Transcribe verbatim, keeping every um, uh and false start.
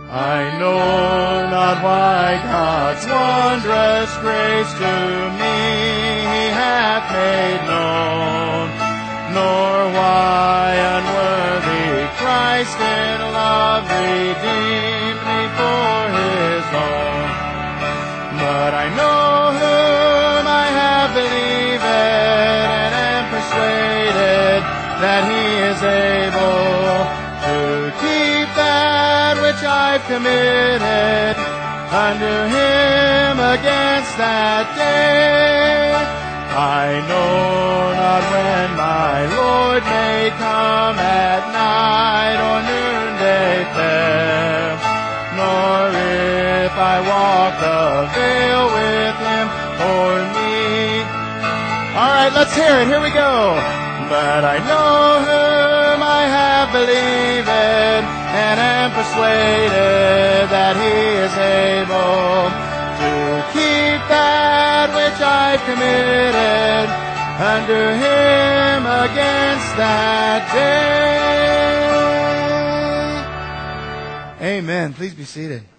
I know not why God's wondrous grace to me He hath made known, nor why unworthy Christ in love redeemed me for His own. But I know whom I have believed and am persuaded that He is able to keep that which I've committed unto Him against that day. I know not when my Lord may come at night or noonday fair, nor if I walk the veil with Him or me. All right, let's hear it. Here we go. But I know whom I have believed and am persuaded that He is able to keep that which I've committed unto Him against that day. Amen. Please be seated.